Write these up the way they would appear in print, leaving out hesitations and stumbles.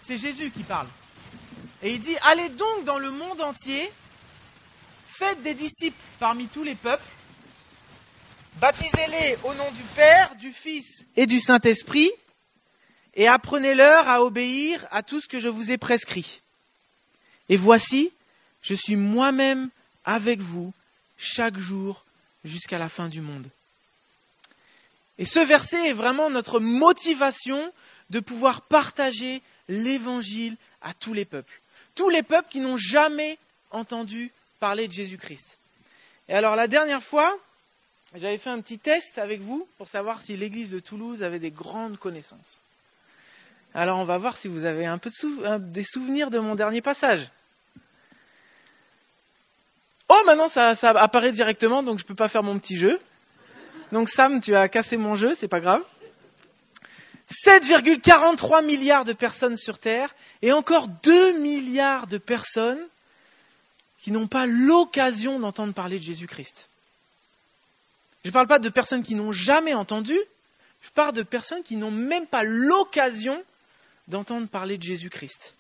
c'est Jésus qui parle. Et il dit, allez donc dans le monde entier, faites des disciples parmi tous les peuples, baptisez-les au nom du Père, du Fils et du Saint-Esprit, et apprenez-leur à obéir à tout ce que je vous ai prescrit. Et voici, je suis moi-même avec vous chaque jour jusqu'à la fin du monde. Et ce verset est vraiment notre motivation de pouvoir partager l'évangile à tous les peuples. Tous les peuples qui n'ont jamais entendu parler de Jésus-Christ. Et alors la dernière fois, j'avais fait un petit test avec vous pour savoir si l'église de Toulouse avait des grandes connaissances. Alors on va voir si vous avez un peu des souvenirs de mon dernier passage. Oh, maintenant ça apparaît directement, donc je ne peux pas faire mon petit jeu. Donc Sam, tu as cassé mon jeu, c'est pas grave. 7,43 milliards de personnes sur Terre et encore 2 milliards de personnes qui n'ont pas l'occasion d'entendre parler de Jésus-Christ. Je ne parle pas de personnes qui n'ont jamais entendu, je parle de personnes qui n'ont même pas l'occasion d'entendre parler de Jésus-Christ.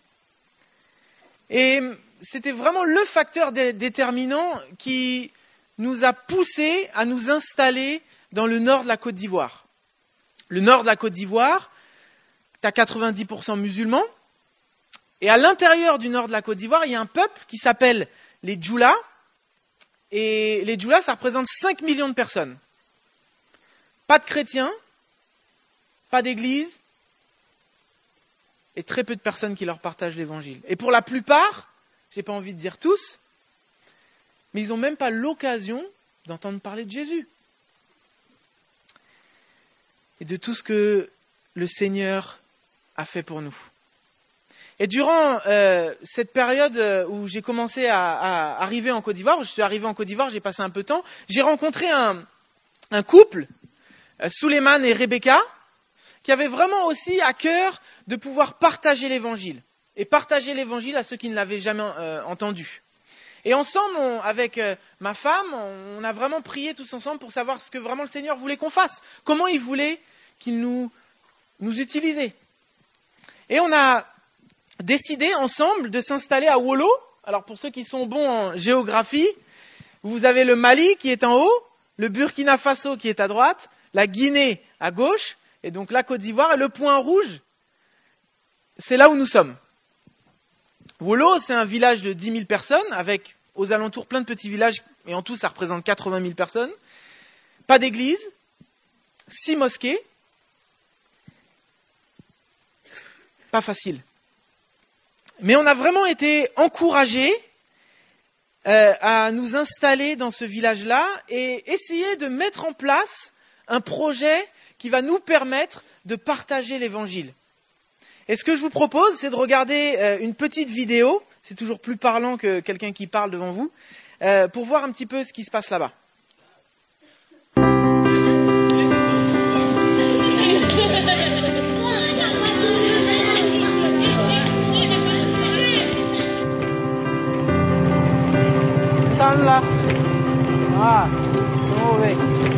Et c'était vraiment le facteur déterminant qui nous a poussé à nous installer dans le nord de la Côte d'Ivoire. Le nord de la Côte d'Ivoire, tu as 90% musulmans. Et à l'intérieur du nord de la Côte d'Ivoire, il y a un peuple qui s'appelle les Djoula. Et les Djoula, ça représente 5 millions de personnes. Pas de chrétiens, pas d'église, et très peu de personnes qui leur partagent l'évangile. Et pour la plupart, j'ai pas envie de dire tous, mais ils n'ont même pas l'occasion d'entendre parler de Jésus. Et de tout ce que le Seigneur a fait pour nous. Et durant cette période où j'ai commencé à arriver en Côte d'Ivoire, où je suis arrivé en Côte d'Ivoire, j'ai passé un peu de temps, j'ai rencontré un couple, Souleymane et Rebecca, qui avaient vraiment aussi à cœur de pouvoir partager l'évangile. Et partager l'évangile à ceux qui ne l'avaient jamais entendu. Et ensemble, avec ma femme, on a vraiment prié tous ensemble pour savoir ce que vraiment le Seigneur voulait qu'on fasse. Comment il voulait qu'il nous utilisait. Et on a décidé ensemble de s'installer à Wolo. Alors pour ceux qui sont bons en géographie, vous avez le Mali qui est en haut, le Burkina Faso qui est à droite, la Guinée à gauche, et donc la Côte d'Ivoire, et le point rouge, c'est là où nous sommes. Wolo, c'est un village de 10 000 personnes, avec aux alentours plein de petits villages, et en tout ça représente 80 000 personnes. Pas d'église, 6 mosquées. Pas facile. Mais on a vraiment été encouragés à nous installer dans ce village-là et essayer de mettre en place un projet qui va nous permettre de partager l'évangile. Et ce que je vous propose, c'est de regarder une petite vidéo, c'est toujours plus parlant que quelqu'un qui parle devant vous, pour voir un petit peu ce qui se passe là-bas. Là. Ah, c'est mauvais.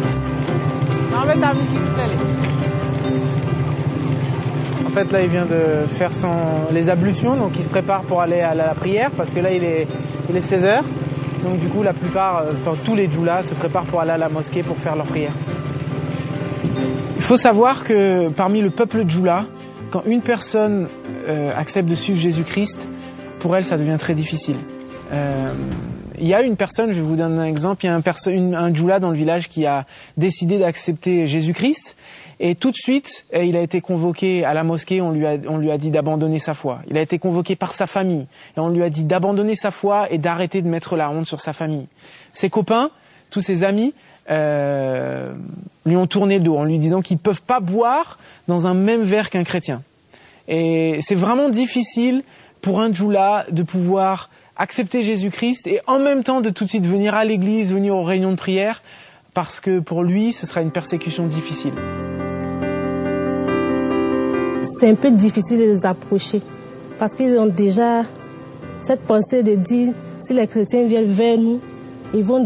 En fait, là, il vient de faire les ablutions, donc il se prépare pour aller à la prière, parce que là, il est 16h. Donc du coup, la plupart, tous les Djoulas se préparent pour aller à la mosquée pour faire leur prière. Il faut savoir que parmi le peuple Djoula, quand une personne accepte de suivre Jésus-Christ, pour elle, ça devient très difficile. Il y a une personne, je vais vous donner un exemple, il y a un Djoula dans le village qui a décidé d'accepter Jésus-Christ et tout de suite, il a été convoqué à la mosquée, on lui a dit d'abandonner sa foi. Il a été convoqué par sa famille et on lui a dit d'abandonner sa foi et d'arrêter de mettre la honte sur sa famille. Ses copains, tous ses amis, lui ont tourné le dos en lui disant qu'ils ne peuvent pas boire dans un même verre qu'un chrétien. Et c'est vraiment difficile pour un Djoula de pouvoir accepter Jésus-Christ et en même temps de tout de suite venir à l'église, venir aux réunions de prière, parce que pour lui, ce sera une persécution difficile. C'est un peu difficile de les approcher, parce qu'ils ont déjà cette pensée de dire, si les chrétiens viennent vers nous, ils vont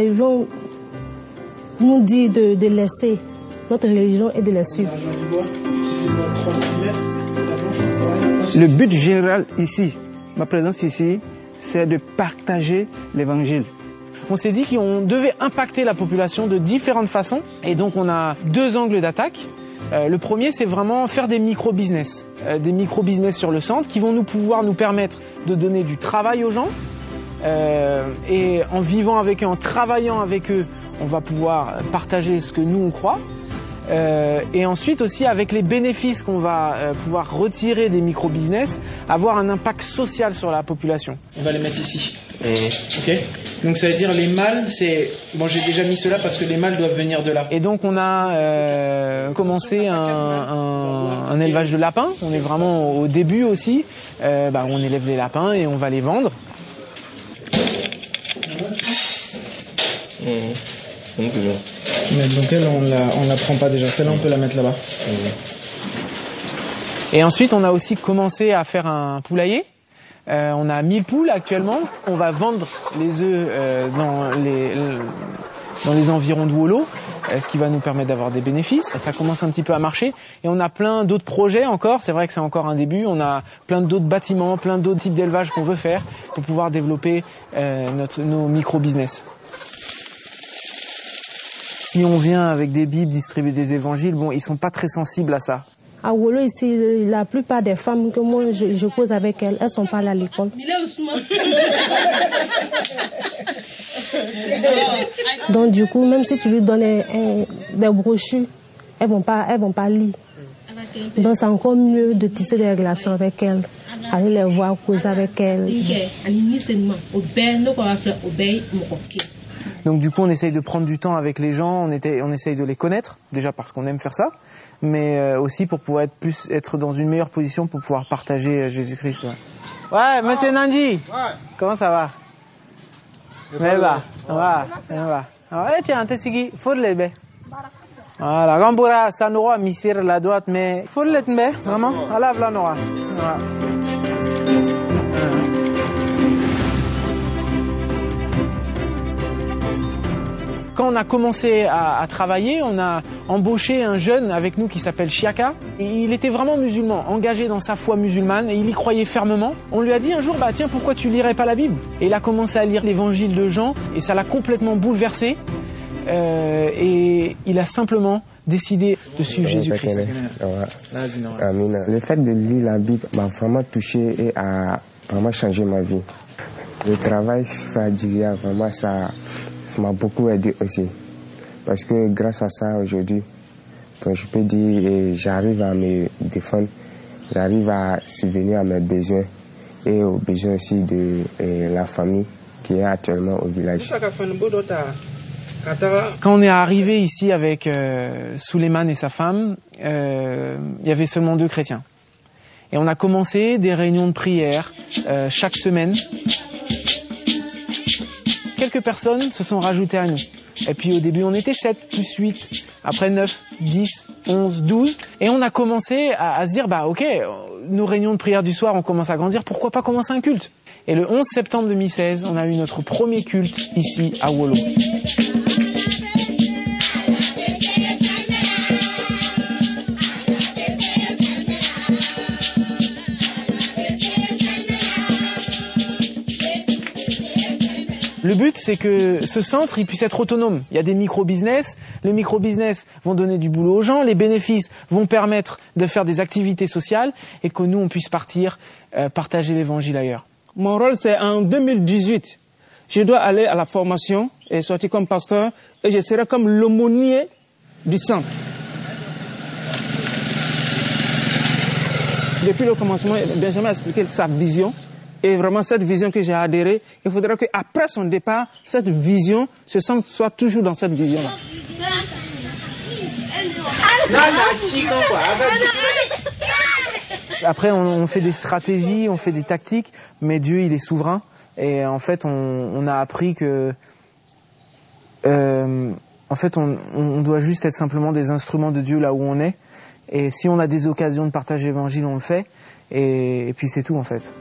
nous dire de laisser notre religion et de la suivre. Le but général ici, ma présence ici, c'est de partager l'évangile. On s'est dit qu'on devait impacter la population de différentes façons. Et donc on a 2 angles d'attaque. Le premier, c'est vraiment faire des micro-business. Des micro-business sur le centre qui vont pouvoir nous permettre de donner du travail aux gens. Et en vivant avec eux, en travaillant avec eux, on va pouvoir partager ce que nous on croit. Et ensuite aussi avec les bénéfices qu'on va pouvoir retirer des micro-business, avoir un impact social sur la population. On va les mettre ici. Ok. Donc ça veut dire les mâles, c'est... Bon, j'ai déjà mis cela parce que les mâles doivent venir de là. Et donc on a commencé un élevage de lapins. On est vraiment au début aussi. On élève les lapins et on va les vendre. Donc elle, on la prend pas déjà. Celle-là, on peut la mettre là-bas. Et ensuite, on a aussi commencé à faire un poulailler. On a 1000 poules actuellement. On va vendre les œufs dans les environs de Wolo, ce qui va nous permettre d'avoir des bénéfices. Ça commence un petit peu à marcher. Et on a plein d'autres projets encore. C'est vrai que c'est encore un début. On a plein d'autres bâtiments, plein d'autres types d'élevage qu'on veut faire pour pouvoir développer nos micro-business. Si on vient avec des bibles, distribuer des évangiles, bon, ils sont pas très sensibles à ça. À Wolo, ici, la plupart des femmes que moi je cause avec elles sont pas allées à l'école. Donc du coup, même si tu lui donnes des brochures, elles vont pas lire. Donc c'est encore mieux de tisser des relations avec elles, aller les voir, causer avec elles. Donc du coup, on essaye de prendre du temps avec les gens, on essaye de les connaître, déjà parce qu'on aime faire ça, mais aussi pour pouvoir être dans une meilleure position pour pouvoir partager Jésus-Christ. Ouais, monsieur Nandi, comment ça va? Meba, va. Tiens, t'es sigui, faut le bé. Voilà, Gambura, ça n'aura misir la droite, mais faut le bé, vraiment, à la vla n'aura. Quand on a commencé à travailler, on a embauché un jeune avec nous qui s'appelle Chiaka. Et il était vraiment musulman, engagé dans sa foi musulmane et il y croyait fermement. On lui a dit un jour, tiens, pourquoi tu lirais pas la Bible? Et il a commencé à lire l'évangile de Jean et ça l'a complètement bouleversé. Et il a simplement décidé de suivre Jésus-Christ. Le fait de lire la Bible m'a vraiment touché et a vraiment changé ma vie. Le travail fragile, vraiment, ça m'a beaucoup aidé aussi. Parce que grâce à ça, aujourd'hui, je peux dire, j'arrive à me défendre, j'arrive à subvenir à mes besoins et aux besoins aussi de la famille qui est actuellement au village. Quand on est arrivé ici avec Suleiman et sa femme, il y avait seulement 2 chrétiens. Et on a commencé des réunions de prière chaque semaine. Quelques personnes se sont rajoutées à nous. Et puis au début, on était 7, plus 8, après 9, 10, 11, 12. Et on a commencé à se dire, ok, nos réunions de prière du soir, on commence à grandir, pourquoi pas commencer un culte? Et le 11 septembre 2016, on a eu notre premier culte ici à Wolo. Le but, c'est que ce centre, il puisse être autonome. Il y a des micro-business. Les micro-business vont donner du boulot aux gens. Les bénéfices vont permettre de faire des activités sociales et que nous, on puisse partir partager l'évangile ailleurs. Mon rôle, c'est en 2018. Je dois aller à la formation et sortir comme pasteur et je serai comme l'aumônier du centre. Depuis le commencement, Benjamin a expliqué sa vision. Et vraiment, cette vision que j'ai adhérée, il faudra qu'après son départ, cette vision, ce centre soit toujours dans cette vision-là. Après, on fait des stratégies, on fait des tactiques, mais Dieu, il est souverain. Et en fait, on a appris que... en fait, on doit juste être simplement des instruments de Dieu là où on est. Et si on a des occasions de partager l'évangile, on le fait. Et puis c'est tout, en fait.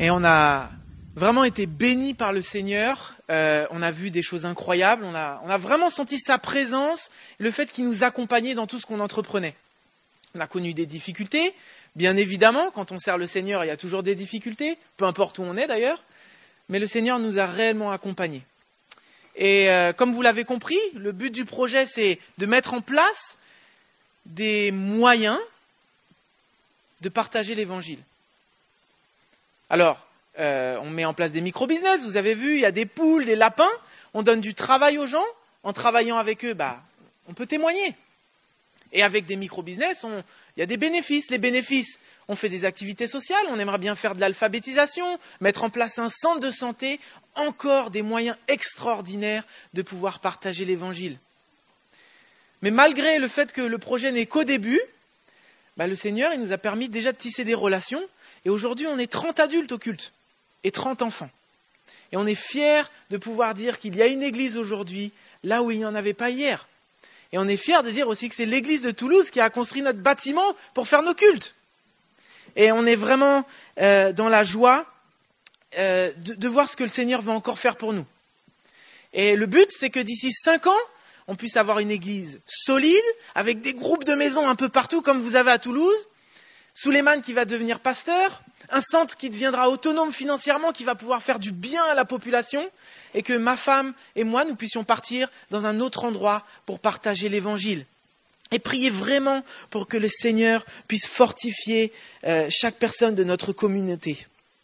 Et on a vraiment été bénis par le Seigneur. On a vu des choses incroyables. On a vraiment senti sa présence, le fait qu'il nous accompagnait dans tout ce qu'on entreprenait. On a connu des difficultés. Bien évidemment, quand on sert le Seigneur, il y a toujours des difficultés, peu importe où on est d'ailleurs. Mais le Seigneur nous a réellement accompagnés. Et comme vous l'avez compris, le but du projet, c'est de mettre en place des moyens de partager l'Évangile. Alors, on met en place des micro-business. Vous avez vu, il y a des poules, des lapins. On donne du travail aux gens. En travaillant avec eux, on peut témoigner. Et avec des micro-business, il y a des bénéfices. Les bénéfices, on fait des activités sociales, on aimerait bien faire de l'alphabétisation, mettre en place un centre de santé, encore des moyens extraordinaires de pouvoir partager l'Évangile. Mais malgré le fait que le projet n'est qu'au début, le Seigneur il nous a permis déjà de tisser des relations. Et aujourd'hui, on est 30 adultes au culte et 30 enfants. Et on est fiers de pouvoir dire qu'il y a une église aujourd'hui, là où il n'y en avait pas hier. Et on est fiers de dire aussi que c'est l'église de Toulouse qui a construit notre bâtiment pour faire nos cultes. Et on est vraiment dans la joie de voir ce que le Seigneur va encore faire pour nous. Et le but, c'est que d'ici 5 ans, on puisse avoir une église solide, avec des groupes de maisons un peu partout, comme vous avez à Toulouse. Souleymane qui va devenir pasteur, un centre qui deviendra autonome financièrement, qui va pouvoir faire du bien à la population, et que ma femme et moi, nous puissions partir dans un autre endroit pour partager l'Évangile. Et prier vraiment pour que le Seigneur puisse fortifier chaque personne de notre communauté.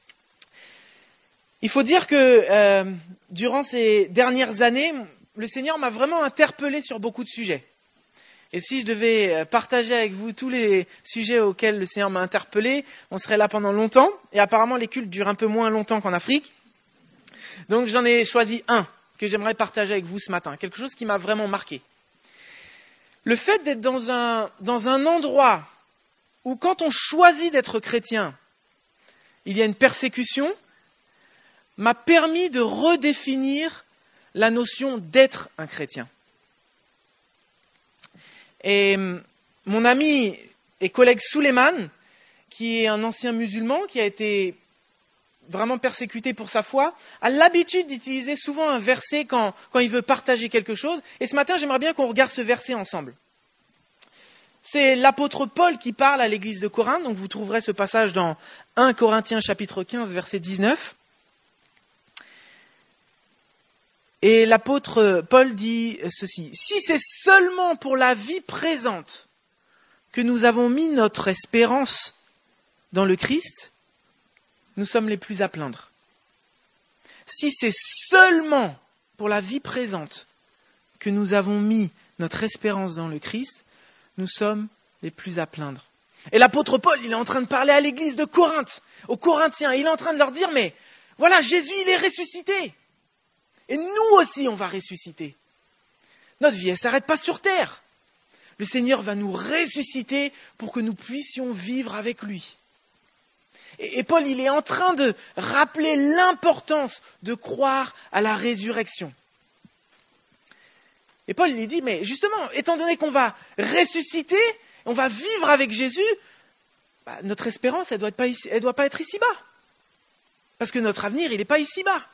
Il faut dire que durant ces dernières années, le Seigneur m'a vraiment interpellé sur beaucoup de sujets. Et si je devais partager avec vous tous les sujets auxquels le Seigneur m'a interpellé, on serait là pendant longtemps. Et apparemment, les cultes durent un peu moins longtemps qu'en Afrique. Donc j'en ai choisi un que j'aimerais partager avec vous ce matin. Quelque chose qui m'a vraiment marqué. Le fait d'être dans un endroit où quand on choisit d'être chrétien, il y a une persécution, m'a permis de redéfinir la notion d'être un chrétien. Et mon ami et collègue Souleymane, qui est un ancien musulman, qui a été vraiment persécuté pour sa foi, a l'habitude d'utiliser souvent un verset quand il veut partager quelque chose. Et ce matin, j'aimerais bien qu'on regarde ce verset ensemble. C'est l'apôtre Paul qui parle à l'église de Corinthe. Donc vous trouverez ce passage dans 1 Corinthiens chapitre 15, verset 19. Et l'apôtre Paul dit ceci: « Si c'est seulement pour la vie présente que nous avons mis notre espérance dans le Christ, nous sommes les plus à plaindre. Si c'est seulement pour la vie présente que nous avons mis notre espérance dans le Christ, nous sommes les plus à plaindre. » Et l'apôtre Paul, il est en train de parler à l'église de Corinthe, aux Corinthiens. Il est en train de leur dire, mais voilà, Jésus, il est ressuscité. Et nous aussi, on va ressusciter. Notre vie, elle ne s'arrête pas sur terre. Le Seigneur va nous ressusciter pour que nous puissions vivre avec lui. Et Paul, il est en train de rappeler l'importance de croire à la résurrection. Et Paul, il dit, mais justement, étant donné qu'on va ressusciter, on va vivre avec Jésus, notre espérance, elle doit pas être ici-bas. Parce que notre avenir, il n'est pas ici-bas.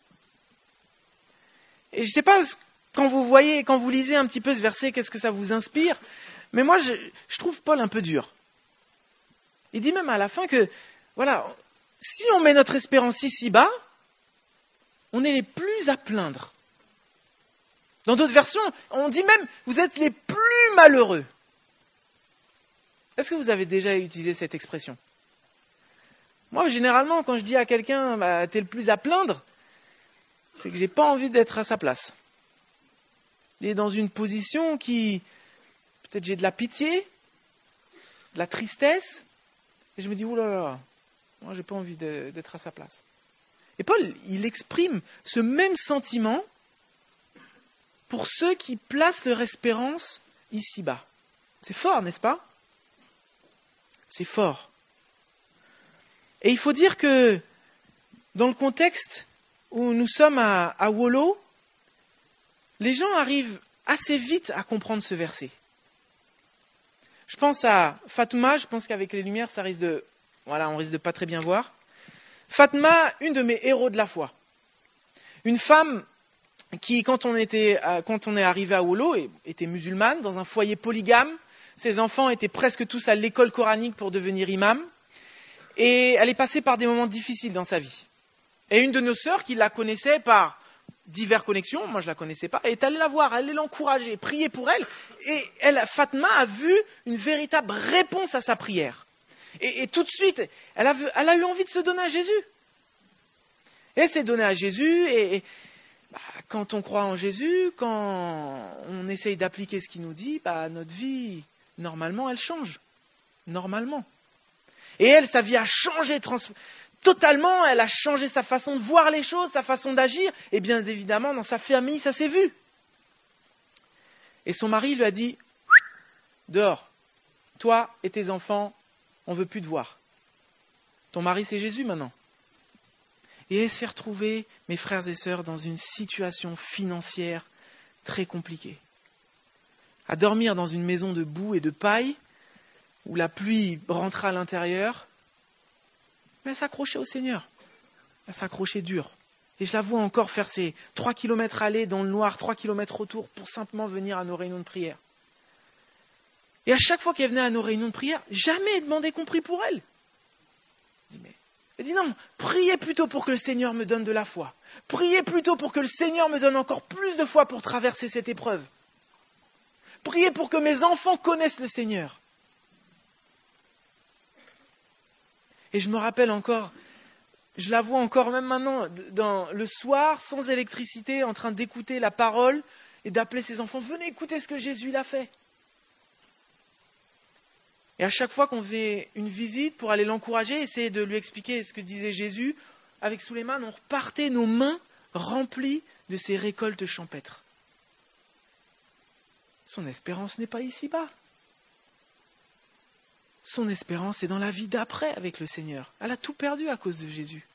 Et je ne sais pas, quand vous lisez un petit peu ce verset, qu'est-ce que ça vous inspire? Mais moi, je trouve Paul un peu dur. Il dit même à la fin que, voilà, si on met notre espérance ici-bas, on est les plus à plaindre. Dans d'autres versions, on dit même, vous êtes les plus malheureux. Est-ce que vous avez déjà utilisé cette expression? Moi, généralement, quand je dis à quelqu'un, t'es le plus à plaindre, c'est que j'ai pas envie d'être à sa place. Il est dans une position qui, peut-être j'ai de la pitié, de la tristesse, et je me dis, oulala, moi j'ai pas envie d'être à sa place. Et Paul, il exprime ce même sentiment pour ceux qui placent leur espérance ici-bas. C'est fort, n'est-ce pas? C'est fort. Et il faut dire que dans le contexte où nous sommes à Wolo, les gens arrivent assez vite à comprendre ce verset. Je pense à Fatouma, je pense qu'avec les lumières, on risque de pas très bien voir. Fatma, une de mes héros de la foi. Une femme qui, quand on est arrivé à Wolo, était musulmane, dans un foyer polygame. Ses enfants étaient presque tous à l'école coranique pour devenir imam. Et elle est passée par des moments difficiles dans sa vie. Et une de nos sœurs, qui la connaissait par diverses connexions, moi je la connaissais pas, est allée la voir, allée l'encourager, prier pour elle. Et Fatma a vu une véritable réponse à sa prière. Et tout de suite, elle a eu envie de se donner à Jésus. Et elle s'est donnée à Jésus, et quand on croit en Jésus, quand on essaye d'appliquer ce qu'il nous dit, notre vie, normalement, elle change. Normalement. Et elle, sa vie a changé totalement, elle a changé sa façon de voir les choses, sa façon d'agir, et bien évidemment, dans sa famille, ça s'est vu. Et son mari lui a dit, dehors, toi et tes enfants, on ne veut plus te voir. Ton mari, c'est Jésus maintenant. Et elle s'est retrouvée, mes frères et sœurs, dans une situation financière très compliquée. À dormir dans une maison de boue et de paille, où la pluie rentrait à l'intérieur, mais elle s'accrochait au Seigneur. Elle s'accrochait dur. Et je la vois encore faire ses 3 kilomètres aller dans le noir, 3 kilomètres retour, pour simplement venir à nos réunions de prière. Et à chaque fois qu'elle venait à nos réunions de prière, jamais elle demandait qu'on prie pour elle. Elle dit non, priez plutôt pour que le Seigneur me donne de la foi. Priez plutôt pour que le Seigneur me donne encore plus de foi pour traverser cette épreuve. Priez pour que mes enfants connaissent le Seigneur. Et je me rappelle encore, je la vois encore même maintenant, le soir, sans électricité, en train d'écouter la parole et d'appeler ses enfants, venez écouter ce que Jésus a fait. Et à chaque fois qu'on faisait une visite pour aller l'encourager, essayer de lui expliquer ce que disait Jésus, avec Souleymane, on repartait nos mains remplies de ces récoltes champêtres. Son espérance n'est pas ici-bas. Son espérance est dans la vie d'après avec le Seigneur. Elle a tout perdu à cause de Jésus.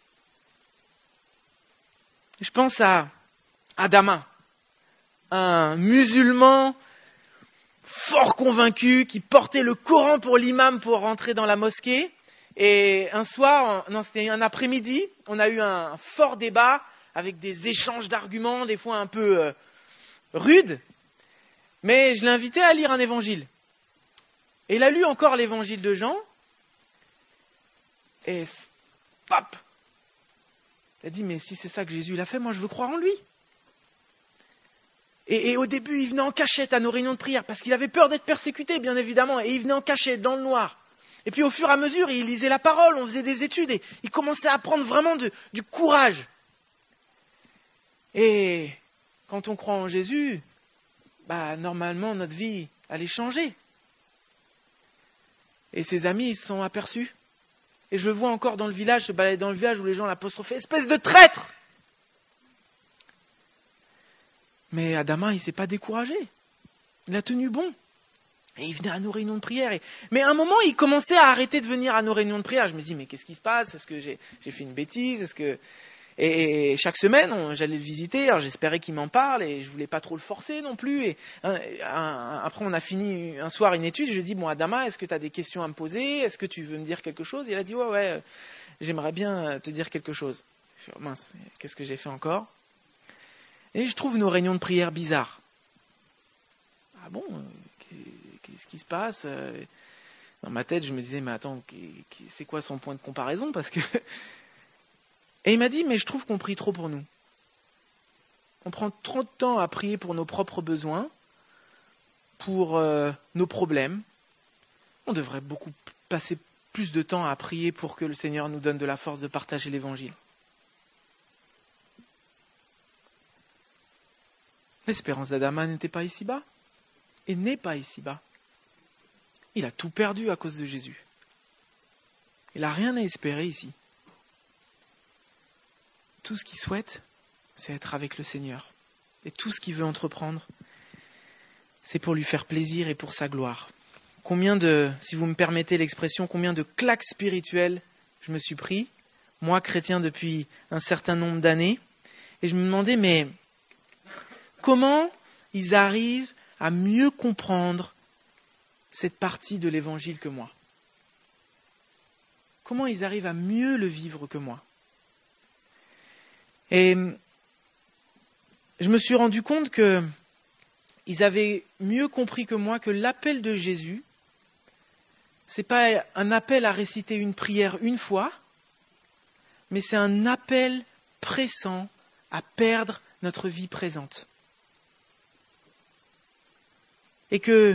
Je pense à Adama, un musulman fort convaincu, qui portait le Coran pour l'imam pour rentrer dans la mosquée. Et un soir, c'était un après-midi, on a eu un fort débat avec des échanges d'arguments, des fois un peu rudes. Mais je l'ai invité à lire un évangile. Et il a lu encore l'évangile de Jean. Et pop, il a dit, mais si c'est ça que Jésus l'a fait, moi je veux croire en lui. Et au début, il venait en cachette à nos réunions de prière, parce qu'il avait peur d'être persécuté, bien évidemment, et il venait en cachette, dans le noir. Et puis au fur et à mesure, il lisait la parole, on faisait des études, et il commençait à prendre vraiment du courage. Et quand on croit en Jésus, normalement, notre vie allait changer. Et ses amis, ils se sont aperçus. Et je le vois encore dans le village, se balader dans le village où les gens l'apostrophaient, espèce de traître! Mais Adama, il ne s'est pas découragé. Il a tenu bon. Et il venait à nos réunions de prière. Mais à un moment, il commençait à arrêter de venir à nos réunions de prière. Je me dis, mais qu'est-ce qui se passe? Est-ce que j'ai fait une bêtise? Et chaque semaine, j'allais le visiter. Alors j'espérais qu'il m'en parle et je voulais pas trop le forcer non plus. Et après, on a fini un soir une étude. Je lui ai dit, bon, Adama, est-ce que tu as des questions à me poser? Est-ce que tu veux me dire quelque chose? Et il a dit, ouais, j'aimerais bien te dire quelque chose. Je dis, mince, qu'est-ce que j'ai fait encore? Et je trouve nos réunions de prière bizarres. Ah bon, qu'est-ce qui se passe? Dans ma tête, je me disais, mais attends, c'est quoi son point de comparaison? Parce que... Et il m'a dit, mais je trouve qu'on prie trop pour nous. On prend trop de temps à prier pour nos propres besoins, pour nos problèmes. On devrait passer plus de temps à prier pour que le Seigneur nous donne de la force de partager l'Évangile. L'espérance d'Adama n'était pas ici-bas, et n'est pas ici-bas. Il a tout perdu à cause de Jésus. Il n'a rien à espérer ici. Tout ce qu'il souhaite, c'est être avec le Seigneur. Et tout ce qu'il veut entreprendre, c'est pour lui faire plaisir et pour sa gloire. Si vous me permettez l'expression, combien de claques spirituelles je me suis pris, moi chrétien depuis un certain nombre d'années, et je me demandais, mais comment ils arrivent à mieux comprendre cette partie de l'évangile que moi? comment ils arrivent à mieux le vivre que moi. Et je me suis rendu compte qu'ils avaient mieux compris que moi que l'appel de Jésus, ce n'est pas un appel à réciter une prière une fois, mais c'est un appel pressant à perdre notre vie présente. Et que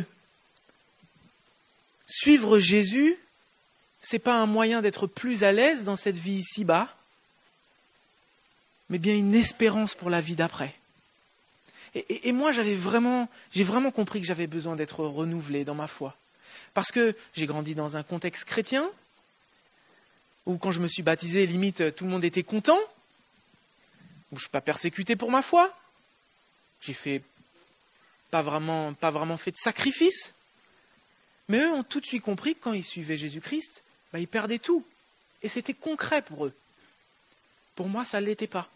suivre Jésus, ce n'est pas un moyen d'être plus à l'aise dans cette vie ici-bas, mais bien une espérance pour la vie d'après. Et moi, j'ai vraiment compris que j'avais besoin d'être renouvelé dans ma foi. Parce que j'ai grandi dans un contexte chrétien, où quand je me suis baptisé, limite, tout le monde était content, où je ne suis pas persécuté pour ma foi. J'ai pas vraiment fait de sacrifice. Mais eux ont tout de suite compris que quand ils suivaient Jésus-Christ, ils perdaient tout. Et c'était concret pour eux. Pour moi, ça ne l'était pas.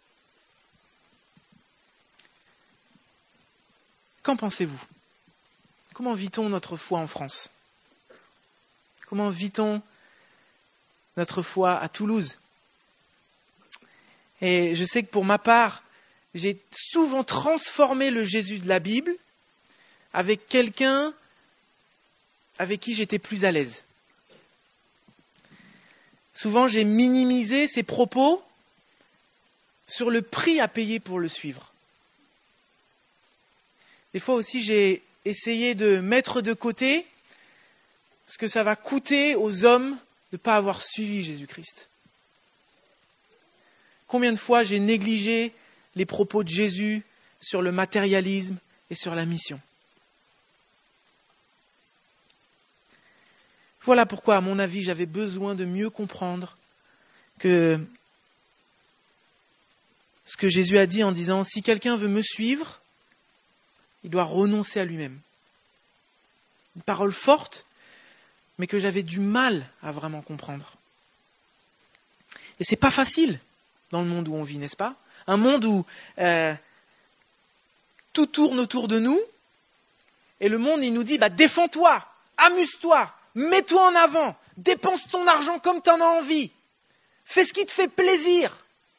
Qu'en pensez-vous ? Comment vit-on notre foi en France ? Comment vit-on notre foi à Toulouse ? Et je sais que pour ma part, j'ai souvent transformé le Jésus de la Bible avec quelqu'un avec qui j'étais plus à l'aise. Souvent, j'ai minimisé ses propos sur le prix à payer pour le suivre. Des fois aussi, j'ai essayé de mettre de côté ce que ça va coûter aux hommes de ne pas avoir suivi Jésus-Christ. Combien de fois j'ai négligé les propos de Jésus sur le matérialisme et sur la mission. Voilà pourquoi, à mon avis, j'avais besoin de mieux comprendre que ce que Jésus a dit en disant « Si quelqu'un veut me suivre, il doit renoncer à lui-même ». Une parole forte, mais que j'avais du mal à vraiment comprendre. Et c'est pas facile dans le monde où on vit, n'est-ce pas ? Un monde où tout tourne autour de nous, et le monde, il nous dit, défends-toi, amuse-toi, mets-toi en avant, dépense ton argent comme tu en as envie, fais ce qui te fait plaisir.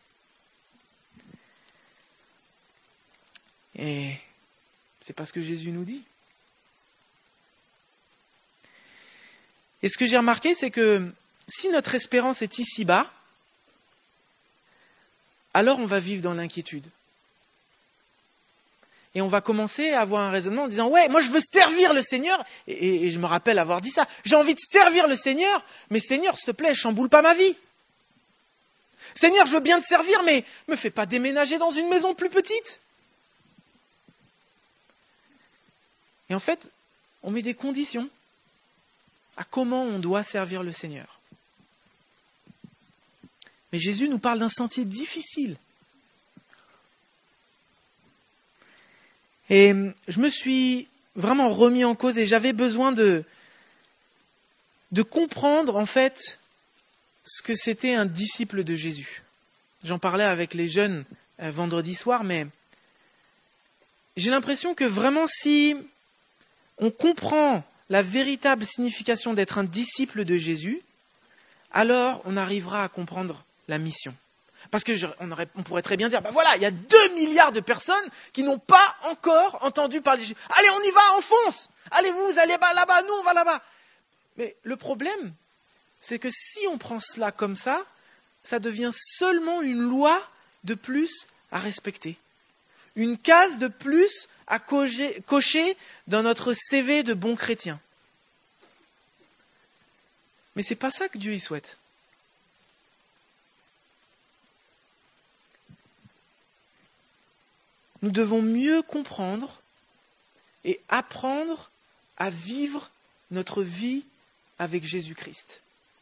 Et c'est pas ce que Jésus nous dit. Et ce que j'ai remarqué, c'est que si notre espérance est ici-bas, alors on va vivre dans l'inquiétude. Et on va commencer à avoir un raisonnement en disant « Ouais, moi je veux servir le Seigneur. » Et je me rappelle avoir dit ça. J'ai envie de servir le Seigneur, mais Seigneur, s'il te plaît, chamboule pas ma vie. Seigneur, je veux bien te servir, mais me fais pas déménager dans une maison plus petite. Et en fait, on met des conditions à comment on doit servir le Seigneur. Mais Jésus nous parle d'un sentier difficile. Et je me suis vraiment remis en cause et j'avais besoin de comprendre en fait ce que c'était un disciple de Jésus. J'en parlais avec les jeunes vendredi soir, mais j'ai l'impression que vraiment si on comprend la véritable signification d'être un disciple de Jésus, alors on arrivera à comprendre la mission. Parce que on pourrait très bien dire, voilà, il y a 2 milliards de personnes qui n'ont pas encore entendu parler de Jésus. Allez, on y va, on fonce. Allez, vous allez là-bas, nous on va là-bas. Mais le problème, c'est que si on prend cela comme ça devient seulement une loi de plus à respecter. Une case de plus à cocher dans notre CV de bon chrétien. Mais c'est pas ça que Dieu y souhaite. Nous devons mieux comprendre et apprendre à vivre notre vie avec Jésus-Christ.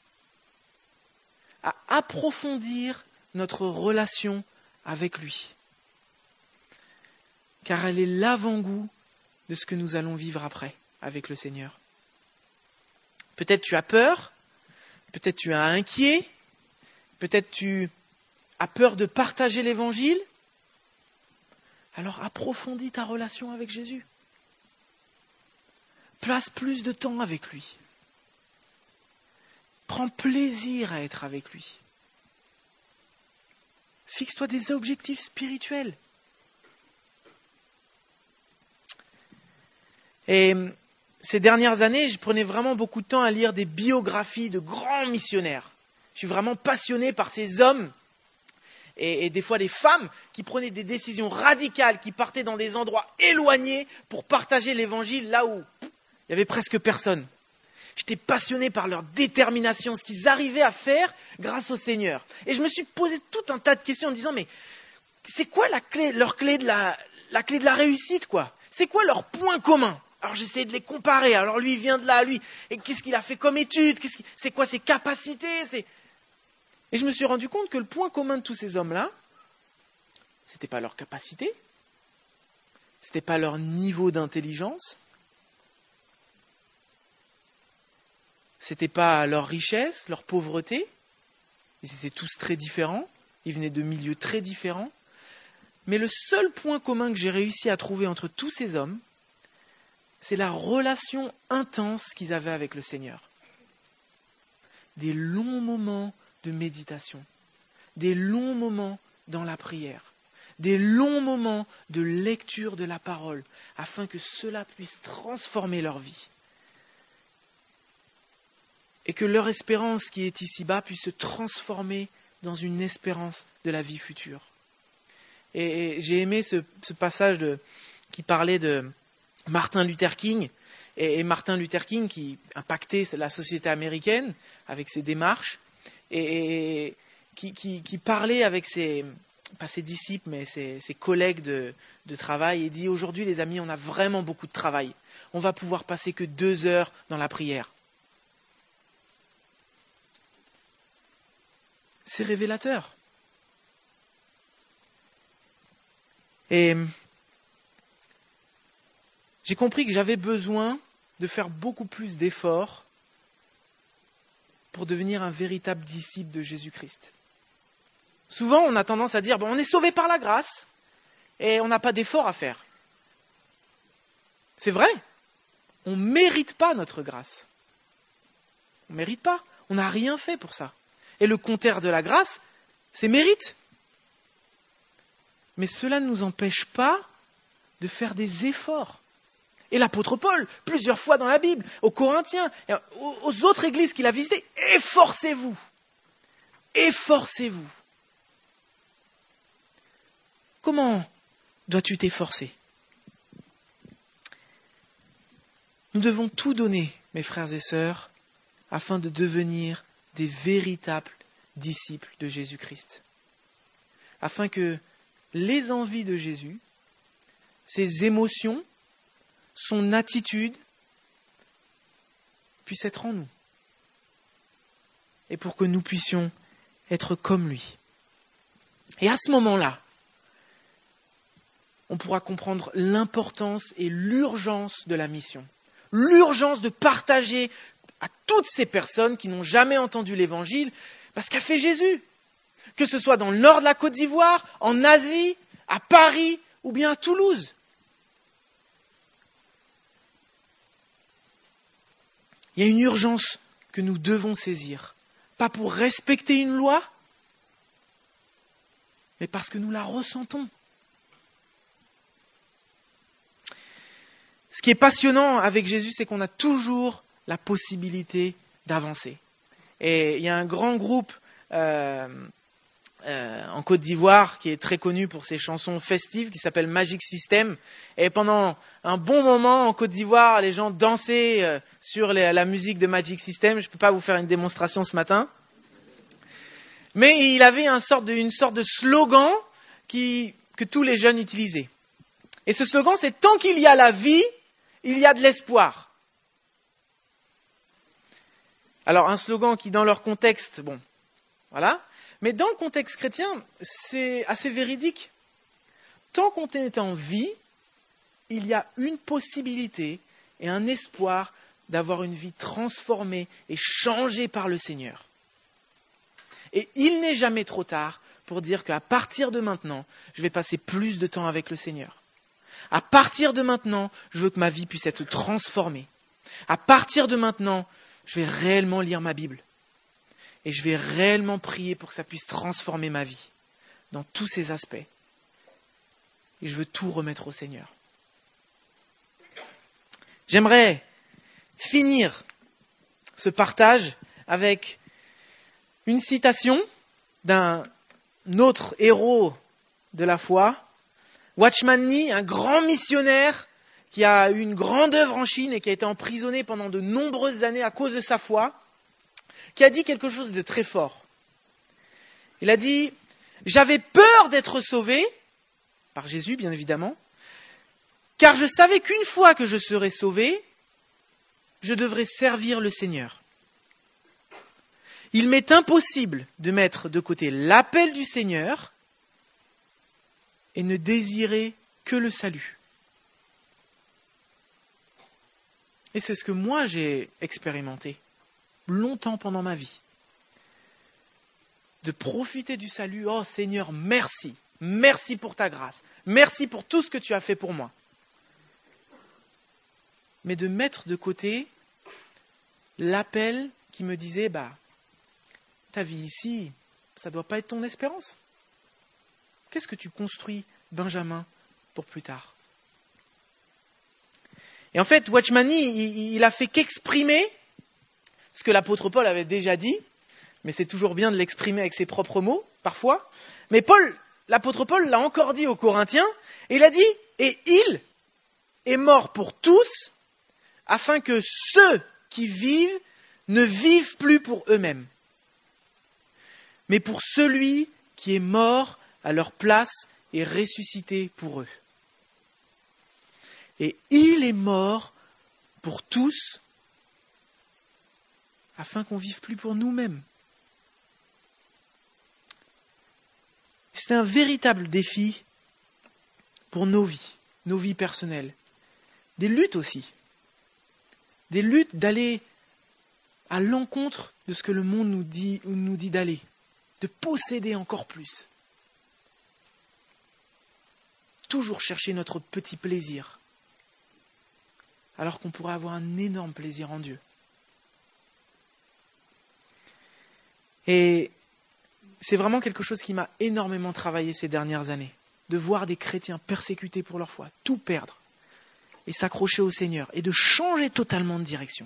À approfondir notre relation avec lui. Car elle est l'avant-goût de ce que nous allons vivre après avec le Seigneur. Peut-être tu as peur, peut-être tu es inquiet, peut-être tu as peur de partager l'Évangile. Alors approfondis ta relation avec Jésus. Place plus de temps avec lui. Prends plaisir à être avec lui. Fixe-toi des objectifs spirituels. Et ces dernières années, je prenais vraiment beaucoup de temps à lire des biographies de grands missionnaires. Je suis vraiment passionné par ces hommes et des fois des femmes qui prenaient des décisions radicales, qui partaient dans des endroits éloignés pour partager l'évangile là où il n'y avait presque personne. J'étais passionné par leur détermination, ce qu'ils arrivaient à faire grâce au Seigneur. Et je me suis posé tout un tas de questions en me disant, mais c'est quoi leur clé de la clé de la réussite, quoi? C'est quoi leur point commun? Alors j'essayais de les comparer. Alors lui, il vient de là, lui. Et qu'est-ce qu'il a fait comme étude? C'est quoi ses capacités? Et je me suis rendu compte que le point commun de tous ces hommes-là, c'était pas leur capacité, c'était pas leur niveau d'intelligence, c'était pas leur richesse, leur pauvreté. Ils étaient tous très différents, ils venaient de milieux très différents. Mais le seul point commun que j'ai réussi à trouver entre tous ces hommes, c'est la relation intense qu'ils avaient avec le Seigneur. Des longs moments de méditation, des longs moments dans la prière, des longs moments de lecture de la parole, afin que cela puisse transformer leur vie. Et que leur espérance qui est ici-bas puisse se transformer dans une espérance de la vie future. Et j'ai aimé ce passage qui parlait de Martin Luther King, et Martin Luther King qui impactait la société américaine avec ses démarches, et qui parlait avec pas ses disciples, mais ses collègues de travail, et dit: aujourd'hui les amis, on a vraiment beaucoup de travail. On va pouvoir passer que 2 heures dans la prière. C'est révélateur. Et j'ai compris que j'avais besoin de faire beaucoup plus d'efforts pour devenir un véritable disciple de Jésus-Christ. Souvent, on a tendance à dire, on est sauvé par la grâce et on n'a pas d'efforts à faire. C'est vrai, on ne mérite pas notre grâce. On ne mérite pas, on n'a rien fait pour ça. Et le contraire de la grâce, c'est mérite. Mais cela ne nous empêche pas de faire des efforts. Et l'apôtre Paul, plusieurs fois dans la Bible, aux Corinthiens, aux autres églises qu'il a visitées, efforcez-vous. Efforcez-vous. Comment dois-tu t'efforcer? Nous devons tout donner, mes frères et sœurs, afin de devenir des véritables disciples de Jésus-Christ. Afin que les envies de Jésus, ses émotions, son attitude puissent être en nous. Et pour que nous puissions être comme lui. Et à ce moment-là, on pourra comprendre l'importance et l'urgence de la mission. L'urgence de partager à toutes ces personnes qui n'ont jamais entendu l'Évangile, ce qu'a fait Jésus. Que ce soit dans le nord de la Côte d'Ivoire, en Asie, à Paris ou bien à Toulouse. Il y a une urgence que nous devons saisir. Pas pour respecter une loi, mais parce que nous la ressentons. Ce qui est passionnant avec Jésus, c'est qu'on a toujours la possibilité d'avancer. Et il y a un grand groupe en Côte d'Ivoire qui est très connu pour ses chansons festives, qui s'appelle Magic System. Et pendant un bon moment en Côte d'Ivoire, les gens dansaient sur la musique de Magic System. Je ne peux pas vous faire une démonstration ce matin. Mais il avait une sorte de slogan que tous les jeunes utilisaient. Et ce slogan, c'est « Tant qu'il y a la vie, il y a de l'espoir ». Alors un slogan qui, dans leur contexte, voilà. Mais dans le contexte chrétien, c'est assez véridique. Tant qu'on est en vie, il y a une possibilité et un espoir d'avoir une vie transformée et changée par le Seigneur. Et il n'est jamais trop tard pour dire qu'à partir de maintenant, je vais passer plus de temps avec le Seigneur. À partir de maintenant, je veux que ma vie puisse être transformée. À partir de maintenant, je vais réellement lire ma Bible. Et je vais réellement prier pour que ça puisse transformer ma vie dans tous ces aspects. Et je veux tout remettre au Seigneur. J'aimerais finir ce partage avec une citation d'un autre héros de la foi, Watchman Nee, un grand missionnaire qui a eu une grande œuvre en Chine et qui a été emprisonné pendant de nombreuses années à cause de sa foi, qui a dit quelque chose de très fort. Il a dit « J'avais peur d'être sauvé, par Jésus bien évidemment, car je savais qu'une fois que je serais sauvé, je devrais servir le Seigneur. Il m'est impossible de mettre de côté l'appel du Seigneur et ne désirer que le salut. » Et c'est ce que moi j'ai expérimenté longtemps pendant ma vie. De profiter du salut. Oh Seigneur, merci. Merci pour ta grâce. Merci pour tout ce que tu as fait pour moi. Mais de mettre de côté l'appel qui me disait, ta vie ici, ça ne doit pas être ton espérance. Qu'est-ce que tu construis, Benjamin, pour plus tard? Et en fait, Watchman Nee, il a fait qu'exprimer ce que l'apôtre Paul avait déjà dit, mais c'est toujours bien de l'exprimer avec ses propres mots, parfois. Mais l'apôtre Paul l'a encore dit aux Corinthiens, et il a dit, et il est mort pour tous, afin que ceux qui vivent ne vivent plus pour eux-mêmes, mais pour celui qui est mort à leur place et ressuscité pour eux. Et il est mort pour tous, afin qu'on ne vive plus pour nous-mêmes. C'est un véritable défi pour nos vies personnelles. Des luttes aussi. Des luttes d'aller à l'encontre de ce que le monde nous dit d'aller. De posséder encore plus. Toujours chercher notre petit plaisir. Alors qu'on pourrait avoir un énorme plaisir en Dieu. Et c'est vraiment quelque chose qui m'a énormément travaillé ces dernières années. De voir des chrétiens persécutés pour leur foi, tout perdre, et s'accrocher au Seigneur, et de changer totalement de direction.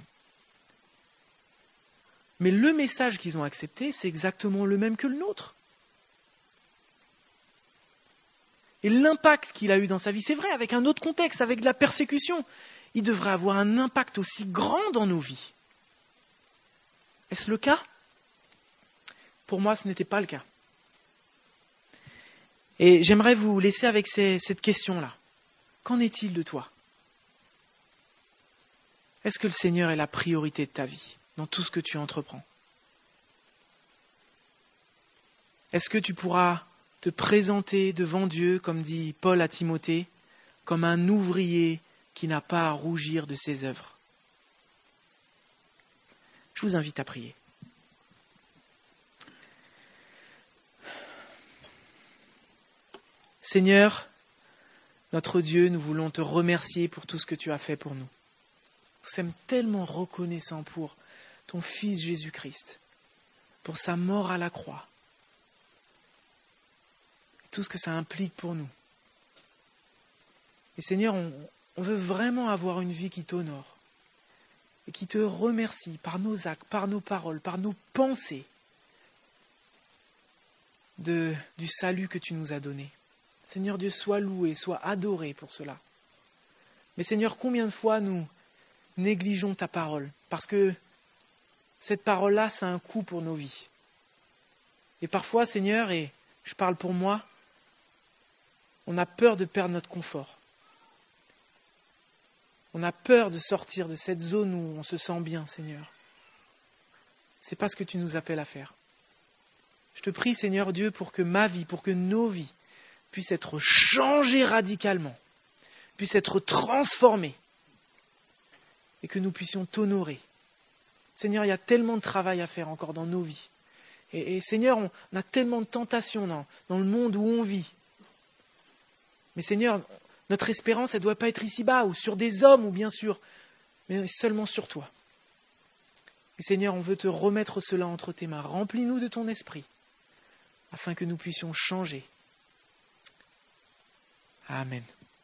Mais le message qu'ils ont accepté, c'est exactement le même que le nôtre. Et l'impact qu'il a eu dans sa vie, c'est vrai, avec un autre contexte, avec de la persécution, il devrait avoir un impact aussi grand dans nos vies. Est-ce le cas ? Pour moi, ce n'était pas le cas. Et j'aimerais vous laisser avec cette question-là. Qu'en est-il de toi ? Est-ce que le Seigneur est la priorité de ta vie, dans tout ce que tu entreprends ? Est-ce que tu pourras te présenter devant Dieu, comme dit Paul à Timothée, comme un ouvrier qui n'a pas à rougir de ses œuvres ? Je vous invite à prier. Seigneur, notre Dieu, nous voulons te remercier pour tout ce que tu as fait pour nous. Nous sommes tellement reconnaissants pour ton Fils Jésus-Christ, pour sa mort à la croix, et tout ce que ça implique pour nous. Et Seigneur, on veut vraiment avoir une vie qui t'honore et qui te remercie par nos actes, par nos paroles, par nos pensées du salut que tu nous as donné. Seigneur Dieu, sois loué, sois adoré pour cela. Mais Seigneur, combien de fois nous négligeons ta parole, parce que cette parole-là, ça a un coût pour nos vies. Et parfois, Seigneur, et je parle pour moi, on a peur de perdre notre confort. On a peur de sortir de cette zone où on se sent bien, Seigneur. C'est pas ce que tu nous appelles à faire. Je te prie, Seigneur Dieu, pour que ma vie, pour que nos vies puissent être changées radicalement, puissent être transformées, et que nous puissions t'honorer. Seigneur, il y a tellement de travail à faire encore dans nos vies. Et Seigneur, on a tellement de tentations dans le monde où on vit. Mais Seigneur, notre espérance, elle ne doit pas être ici-bas, ou sur des hommes, ou bien sûr, mais seulement sur toi. Et Seigneur, on veut te remettre cela entre tes mains. Remplis-nous de ton esprit, afin que nous puissions changer. Amen.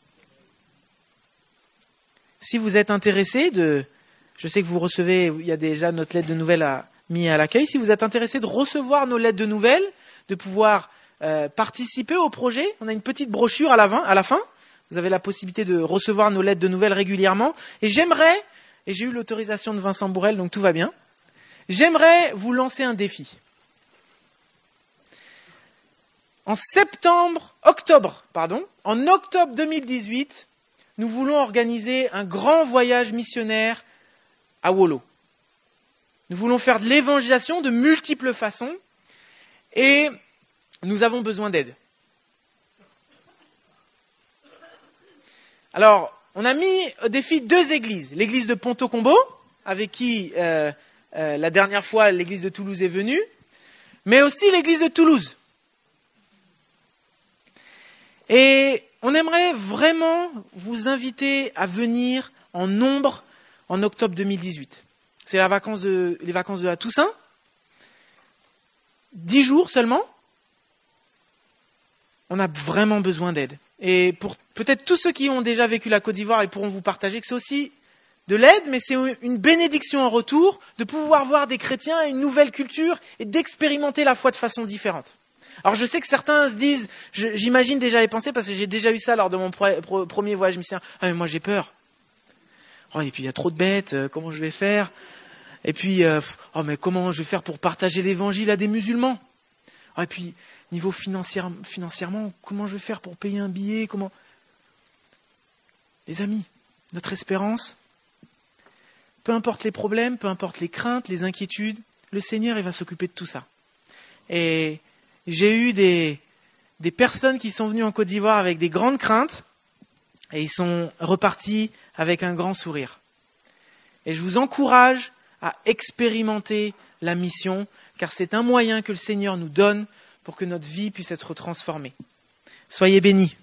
Si vous êtes intéressé je sais que vous recevez, il y a déjà notre lettre de nouvelles mise à l'accueil. Si vous êtes intéressé de recevoir nos lettres de nouvelles, de pouvoir participer au projet, on a une petite brochure à la fin. Vous avez la possibilité de recevoir nos lettres de nouvelles régulièrement. Et j'aimerais, et j'ai eu l'autorisation de Vincent Bourrel, donc tout va bien, j'aimerais vous lancer un défi. En octobre 2018, nous voulons organiser un grand voyage missionnaire à Wolo. Nous voulons faire de l'évangélisation de multiples façons et nous avons besoin d'aide. Alors, on a mis au défi 2 églises. L'église de Ponto Combo, avec qui la dernière fois l'église de Toulouse est venue, mais aussi l'église de Toulouse. Et on aimerait vraiment vous inviter à venir en nombre en octobre 2018. C'est les vacances de la Toussaint. 10 jours seulement. On a vraiment besoin d'aide. Et pour peut-être tous ceux qui ont déjà vécu la Côte d'Ivoire, ils pourront vous partager que c'est aussi de l'aide, mais c'est une bénédiction en retour de pouvoir voir des chrétiens, une nouvelle culture et d'expérimenter la foi de façon différente. Alors je sais que certains se disent, j'imagine déjà les pensées parce que j'ai déjà eu ça lors de mon premier voyage missionnaire. Ah mais moi j'ai peur. Oh, et puis il y a trop de bêtes, comment je vais faire? Et puis, mais comment je vais faire pour partager l'évangile à des musulmans? Oh, et puis, niveau financièrement, comment je vais faire pour payer un billet? Les amis, notre espérance, peu importe les problèmes, peu importe les craintes, les inquiétudes, le Seigneur, il va s'occuper de tout ça. Et j'ai eu des personnes qui sont venues en Côte d'Ivoire avec des grandes craintes et ils sont repartis avec un grand sourire. Et je vous encourage à expérimenter la mission, car c'est un moyen que le Seigneur nous donne pour que notre vie puisse être transformée. Soyez bénis.